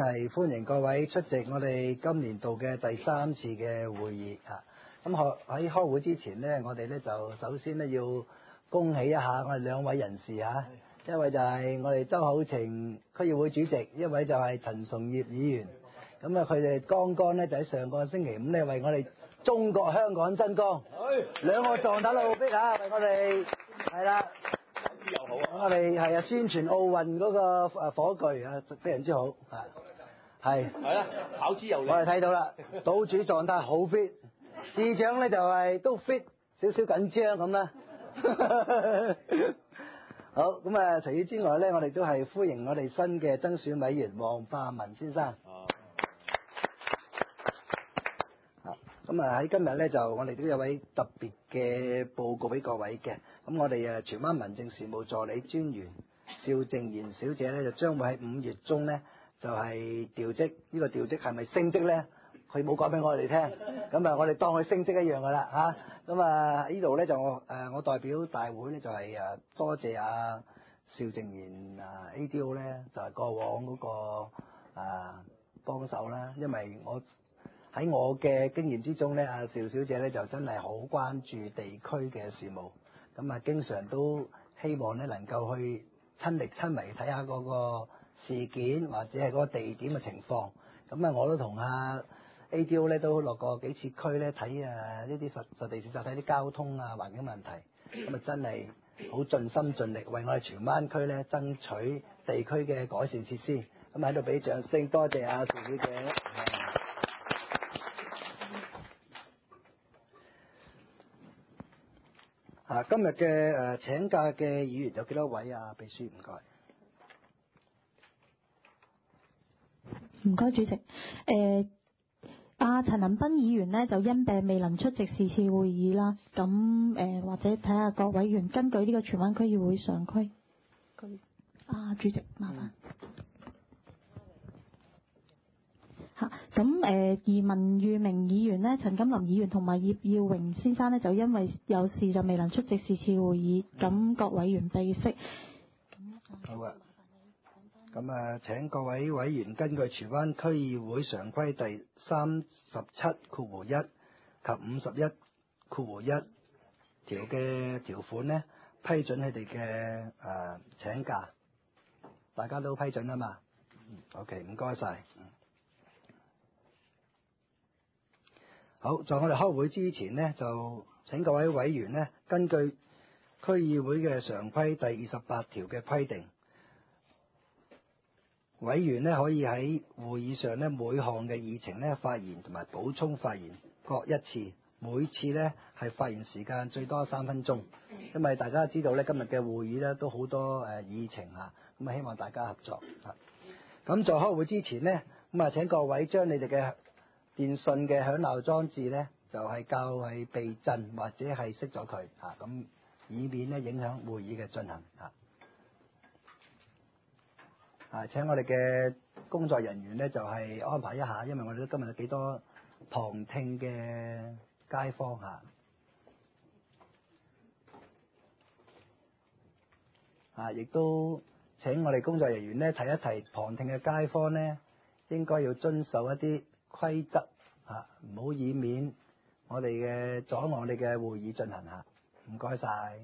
係歡迎各位出席我哋今年度嘅第3次嘅會議啊！咁喺開會之前呢，我哋呢就首先呢要恭喜一下我哋2位人士嚇，一位就係我哋周口程區議會主席，一位就係陳崇業議員。咁啊，佢哋剛剛呢就喺上個星期5呢為我哋中國香港爭光，2個狀態好逼嚇，為我哋係啦。我哋係宣傳奧運嗰個火炬啊，非常之好啊，係啦，跑之有力。 我哋睇到啦，島主狀態好 fit， 市長咧就係都 fit， 少少緊張咁啦。好，咁啊，除此之外咧，我哋都係歡迎我哋新嘅增選委員黃化文先生。咁啊喺今日咧就我哋都有位特別嘅報告俾各位嘅，咁我哋荃灣民政事務助理專員邵靜賢小姐咧就將會喺5月中咧就係調職，呢個調職係咪升職咧？佢冇講俾我哋聽，咁啊我哋當佢升職一樣噶啦嚇，咁啊呢度咧就我代表大會咧就係多謝阿邵靜賢ADO 咧就係過往嗰個幫手啦，因為喺我嘅經驗之中咧，阿邵小姐咧就真係好關注地區嘅事務，咁啊經常都希望咧能夠去親力親為睇下嗰個事件或者係嗰個地點嘅情況。咁啊我都同阿 ADO 咧都落過幾次區咧睇呢啲實地視察睇啲交通啊環境問題，咁啊真係好盡心盡力為我哋荃灣區咧爭取地區嘅改善設施。咁喺度俾掌聲，多謝阿邵小姐。今日嘅請假嘅議員有幾多位啊？秘書唔該。 唔該，主席。陳恒鑌議員呢就因病未能出席是次會議啦。咁或者睇下各委員根據呢個荃灣區議會常規。主席麻煩。咁而文裕明議員呢、陳錦林議員同埋葉耀榮先生呢，就因為有事就未能出席是次會議，咁各委員備悉。 好啊。咁請各位委員根據荃灣區議會常規第37(1) 及51(1) 條嘅條款呢，批准佢哋嘅請假，大家都批准啊嘛。OK， 唔該晒。好，在我哋開會之前呢，就請各位委員呢，根據區議會嘅常規第28條嘅規定，委員呢可以喺會議上呢每項嘅議程呢發言同埋補充發言各一次，每次呢係發言時間最多3分鐘，因為大家知道呢今日嘅會議呢都好多議程嚇，咁希望大家合作嚇。咁在開會之前呢，咁請各位將你哋嘅電訊嘅響鬧裝置呢，就係較係避震或者係熄咗佢嚇，咁以免呢影響會議嘅進行嚇。請我哋嘅工作人員呢，就係安排一下，因為我哋今日有幾多旁聽嘅街坊嚇，亦都請我哋工作人員呢提一提旁聽嘅街坊呢，應該要遵守一啲規則嚇，唔好以免我哋嘅阻礙我哋嘅會議進行嚇。唔該晒。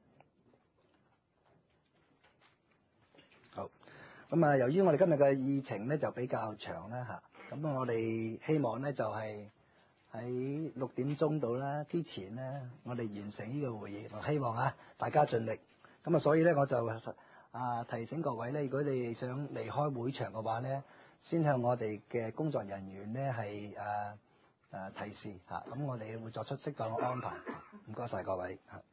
好，咁由於我哋今日嘅議程呢就比較長啦嚇，咁我哋希望呢就係喺6點鐘到啦之前呢，我哋完成呢個會議。我希望大家盡力。咁所以呢，我就提醒各位呢，如果你哋想離開會場嘅話呢，先向我哋嘅工作人員呢係提示嚇，咁我哋會作出適當嘅安排。唔該晒各位嚇。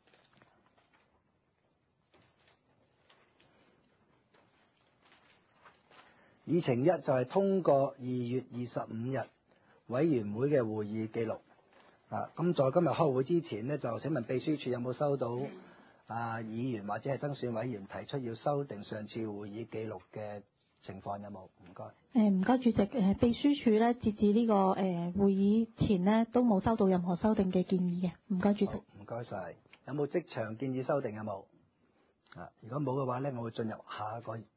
議程1就係通過2月25日委員會嘅會議記錄。咁在今日開會之前呢，就請問秘書處有冇收到議員或者係增選委員提出要修訂上次會議記錄嘅情況有冇？唔該。 唔該主席，秘書處咧截至呢個會議前呢，都冇收到任何修訂嘅建議嘅。唔該主席。 唔該晒。有冇即場建議修訂有冇？如果冇嘅話咧，我會進入下一個